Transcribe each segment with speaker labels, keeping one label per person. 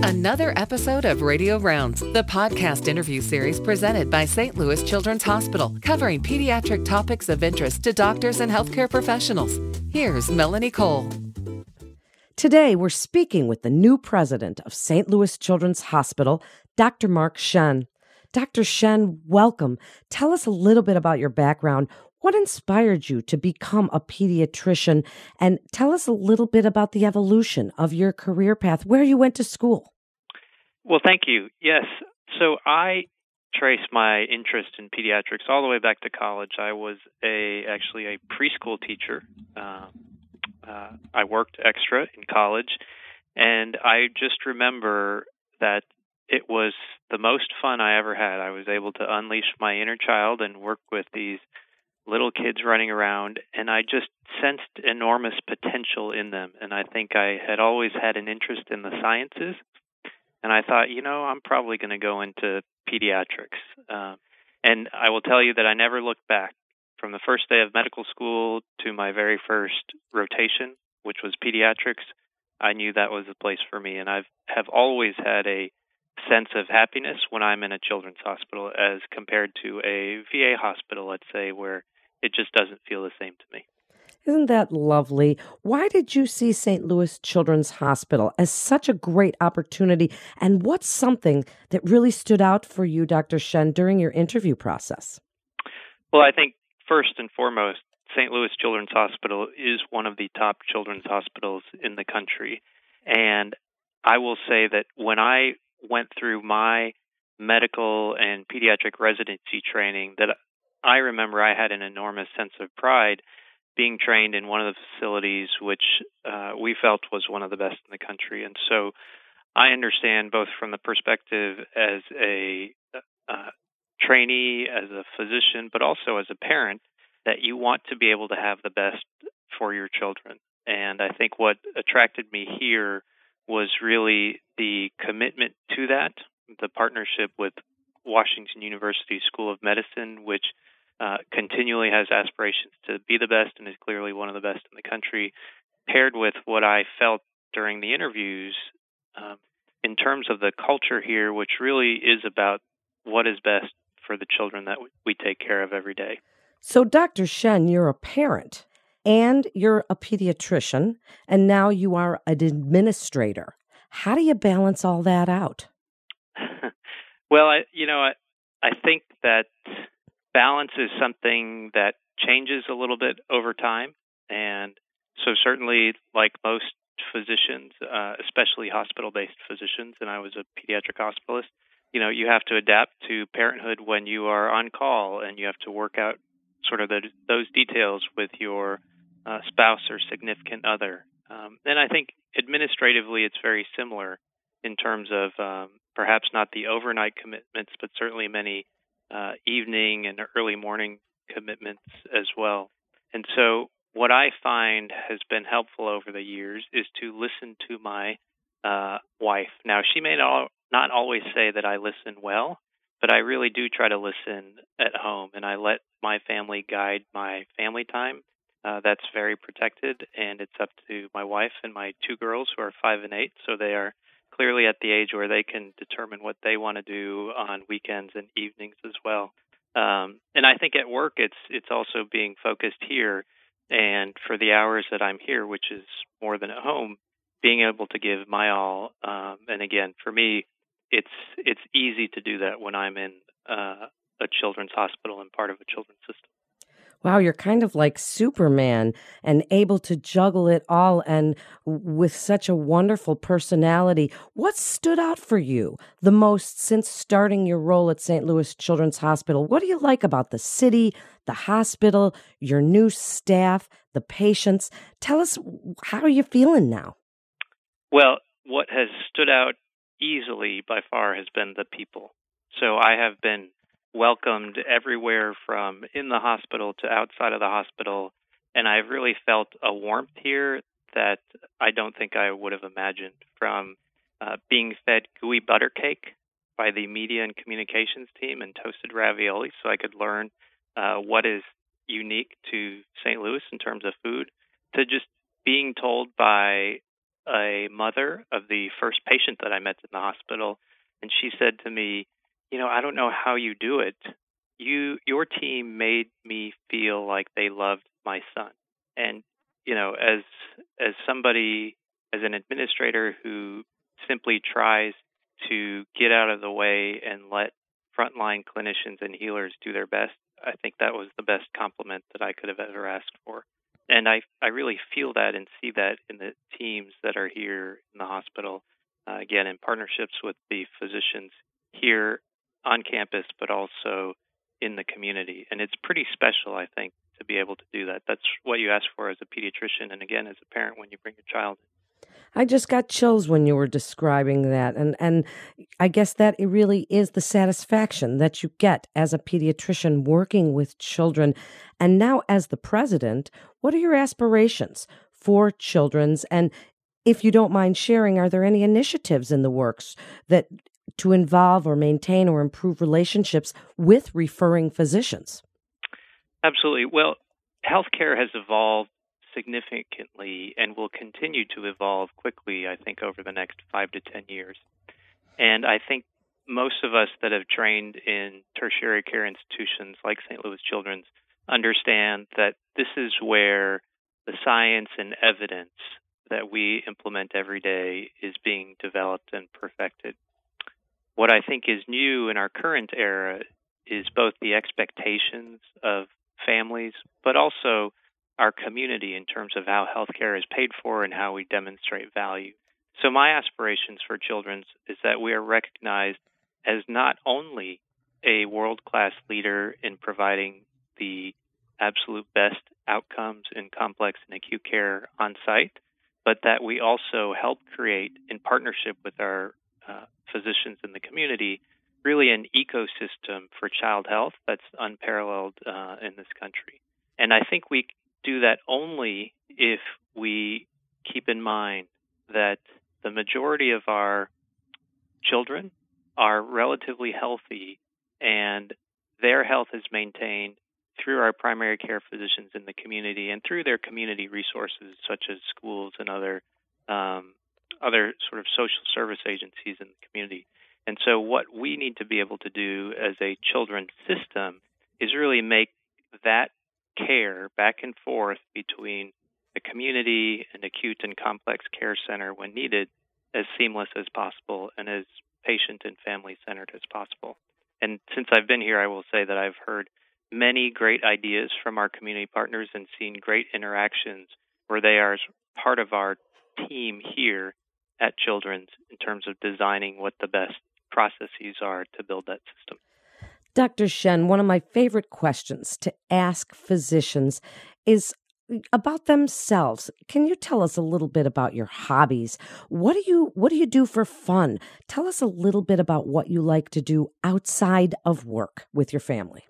Speaker 1: Another episode of Radio Rounds, the podcast interview series presented by St. Louis Children's Hospital, covering pediatric topics of interest to doctors and healthcare professionals. Here's Melanie Cole.
Speaker 2: Today, we're speaking with the new president of St. Louis Children's Hospital, Dr. Mark Shen. Dr. Shen, welcome. Tell us a little bit about your background. What inspired you to become a pediatrician? And tell us a little bit about the evolution of your career path, where you went to school.
Speaker 3: Well, thank you. Yes. So I trace my interest in pediatrics all the way back to college. I was actually a preschool teacher. I worked extra in college, and I just remember that it was the most fun I ever had. I was able to unleash my inner child and work with these little kids running around, and I just sensed enormous potential in them. And I think I had always had an interest in the sciences, and I thought, I'm probably going to go into pediatrics. And I will tell you that I never looked back. From the first day of medical school to my very first rotation, which was pediatrics, I knew that was the place for me. And I have always had a sense of happiness when I'm in a children's hospital as compared to a VA hospital, let's say, where it just doesn't feel the same to me.
Speaker 2: Isn't that lovely? Why did you see St. Louis Children's Hospital as such a great opportunity? And what's something that really stood out for you, Dr. Shen, during your interview process?
Speaker 3: Well, I think first and foremost, St. Louis Children's Hospital is one of the top children's hospitals in the country. And I will say that when I went through my medical and pediatric residency training, that I remember I had an enormous sense of pride being trained in one of the facilities which we felt was one of the best in the country. And so I understand both from the perspective as a trainee, as a physician, but also as a parent, that you want to be able to have the best for your children. And I think what attracted me here was really the commitment to that, the partnership with Washington University School of Medicine, which continually has aspirations to be the best and is clearly one of the best in the country, paired with what I felt during the interviews in terms of the culture here, which really is about what is best for the children that we take care of every day.
Speaker 2: So, Dr. Shen, you're a parent and you're a pediatrician, and now you are an administrator. How do you balance all that out?
Speaker 3: Well, I think that balance is something that changes a little bit over time. And so certainly, like most physicians, especially hospital-based physicians, and I was a pediatric hospitalist, you have to adapt to parenthood when you are on call, and you have to work out sort of those details with your spouse or significant other. And I think administratively it's very similar in terms of perhaps not the overnight commitments, but certainly many evening and early morning commitments as well. And so what I find has been helpful over the years is to listen to my wife. Now, she may not always say that I listen well, but I really do try to listen at home, and I let my family guide my family time. That's very protected, and it's up to my wife and my two girls who are 5 and 8, so they are clearly at the age where they can determine what they want to do on weekends and evenings as well. And I think at work, it's also being focused here, and for the hours that I'm here, which is more than at home, being able to give my all. And again, for me, it's easy to do that when I'm in a children's hospital and part of a children's system.
Speaker 2: Wow, you're kind of like Superman and able to juggle it all and with such a wonderful personality. What stood out for you the most since starting your role at St. Louis Children's Hospital? What do you like about the city, the hospital, your new staff, the patients? Tell us, how are you feeling now?
Speaker 3: Well, what has stood out easily by far has been the people. So I have been welcomed everywhere from in the hospital to outside of the hospital, and I've really felt a warmth here that I don't think I would have imagined, from being fed gooey butter cake by the media and communications team and toasted ravioli so I could learn what is unique to St. Louis in terms of food, to just being told by a mother of the first patient that I met in the hospital, and she said to me, I don't know how you do it. Your team made me feel like they loved my son. And, as somebody, as an administrator who simply tries to get out of the way and let frontline clinicians and healers do their best, I think that was the best compliment that I could have ever asked for. And I really feel that and see that in the teams that are here in the hospital, again, in partnerships with the physicians here on campus, but also in the community. And it's pretty special, I think, to be able to do that. That's what you ask for as a pediatrician and, again, as a parent when you bring your child in.
Speaker 2: I just got chills when you were describing that. And I guess that it really is the satisfaction that you get as a pediatrician working with children. And now, as the president, what are your aspirations for children's? And if you don't mind sharing, are there any initiatives in the works that to involve or maintain or improve relationships with referring physicians?
Speaker 3: Absolutely. Well, healthcare has evolved significantly and will continue to evolve quickly, I think, over the next 5 to 10 years. And I think most of us that have trained in tertiary care institutions like St. Louis Children's understand that this is where the science and evidence that we implement every day is being developed and perfected. What I think is new in our current era is both the expectations of families, but also our community in terms of how healthcare is paid for and how we demonstrate value. So my aspirations for Children's is that we are recognized as not only a world-class leader in providing the absolute best outcomes in complex and acute care on site, but that we also help create, in partnership with our physicians in the community, really an ecosystem for child health that's unparalleled in this country. And I think we do that only if we keep in mind that the majority of our children are relatively healthy and their health is maintained through our primary care physicians in the community and through their community resources such as schools and other sort of social service agencies in the community. And so what we need to be able to do as a children's system is really make that care back and forth between the community and acute and complex care center when needed as seamless as possible and as patient and family centered as possible. And since I've been here, I will say that I've heard many great ideas from our community partners and seen great interactions where they are part of our team here at Children's in terms of designing what the best processes are to build that system.
Speaker 2: Dr. Shen, one of my favorite questions to ask physicians is about themselves. Can you tell us a little bit about your hobbies? What do you do for fun? Tell us a little bit about what you like to do outside of work with your family.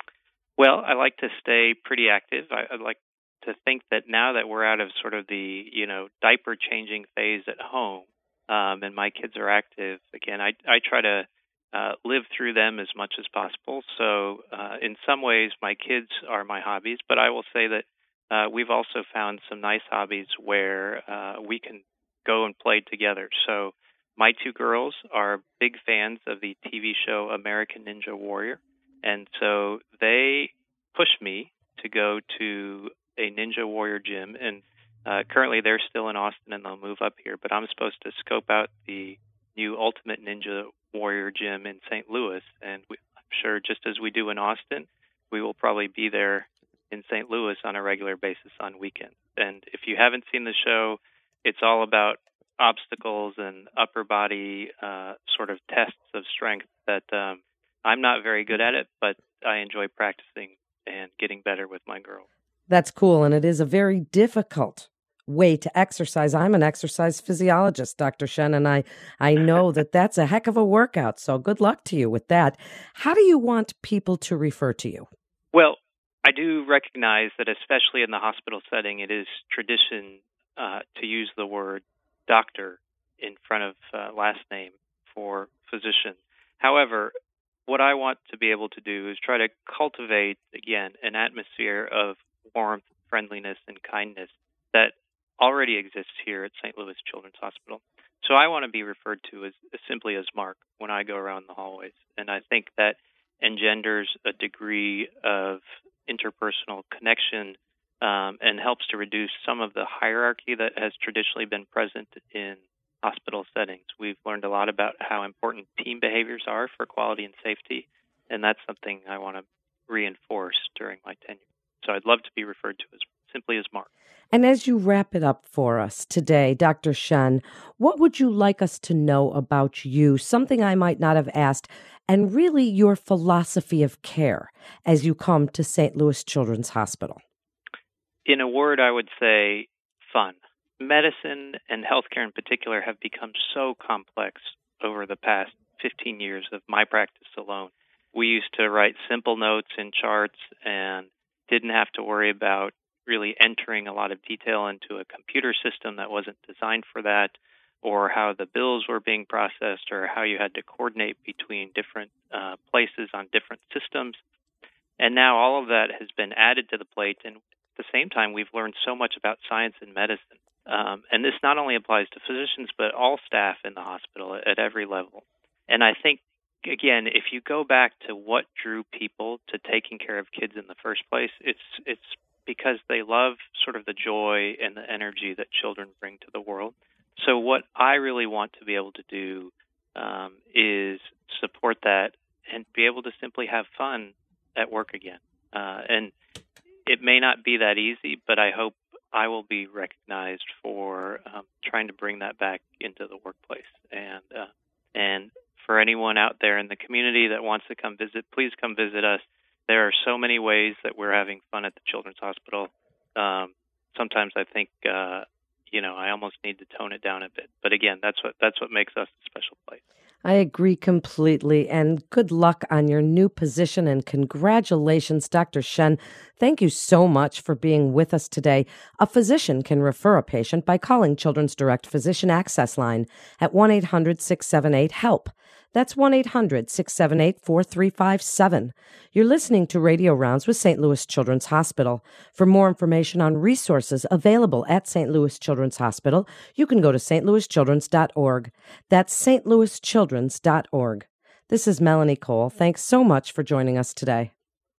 Speaker 3: Well, I like to stay pretty active. I like to think that now that we're out of sort of the, diaper changing phase at home, and my kids are active, again, I try to live through them as much as possible. So in some ways, my kids are my hobbies, but I will say that we've also found some nice hobbies where we can go and play together. So my two girls are big fans of the TV show American Ninja Warrior, and so they push me to go to a Ninja Warrior gym, and currently they're still in Austin and they'll move up here, but I'm supposed to scope out the new Ultimate Ninja Warrior gym in St. Louis, and I'm sure just as we do in Austin, we will probably be there in St. Louis on a regular basis on weekends. And if you haven't seen the show, it's all about obstacles and upper body sort of tests of strength that I'm not very good at it, but I enjoy practicing and getting better with my girls.
Speaker 2: That's cool, and it is a very difficult way to exercise. I'm an exercise physiologist, Dr. Shen, and I know that that's a heck of a workout, so good luck to you with that. How do you want people to refer to you?
Speaker 3: Well, I do recognize that especially in the hospital setting, it is tradition to use the word doctor in front of last name for physician. However, what I want to be able to do is try to cultivate, again, an atmosphere of warmth, friendliness, and kindness that already exists here at St. Louis Children's Hospital. So I want to be referred to as simply as Mark when I go around the hallways. And I think that engenders a degree of interpersonal connection and helps to reduce some of the hierarchy that has traditionally been present in hospital settings. We've learned a lot about how important team behaviors are for quality and safety, and that's something I want to reinforce during my tenure. So I'd love to be referred to as simply as Mark.
Speaker 2: And as you wrap it up for us today, Dr. Shen, what would you like us to know about you, something I might not have asked, and really your philosophy of care as you come to St. Louis Children's Hospital?
Speaker 3: In a word, I would say fun. Medicine and healthcare in particular have become so complex over the past 15 years of my practice alone. We used to write simple notes in charts and didn't have to worry about really entering a lot of detail into a computer system that wasn't designed for that, or how the bills were being processed, or how you had to coordinate between different places on different systems. And now all of that has been added to the plate, and at the same time, we've learned so much about science and medicine. And this not only applies to physicians, but all staff in the hospital at every level. And I think, again, if you go back to what drew people to taking care of kids in the first place, it's because they love sort of the joy and the energy that children bring to the world. So what I really want to be able to do is support that and be able to simply have fun at work again. And it may not be that easy, but I hope I will be recognized for trying to bring that back into the workplace. And for anyone out there in the community that wants to come visit, please come visit us. There are so many ways that we're having fun at the Children's Hospital. Sometimes I think, I almost need to tone it down a bit. But again, that's what makes us a special place.
Speaker 2: I agree completely, and good luck on your new position, and congratulations, Dr. Shen. Thank you so much for being with us today. A physician can refer a patient by calling Children's Direct Physician Access Line at 1-800-678-HELP. That's 1-800-678-4357. You're listening to Radio Rounds with St. Louis Children's Hospital. For more information on resources available at St. Louis Children's Hospital, you can go to stlouischildrens.org. That's stlouischildrens.org. This is Melanie Cole. Thanks so much for joining us today.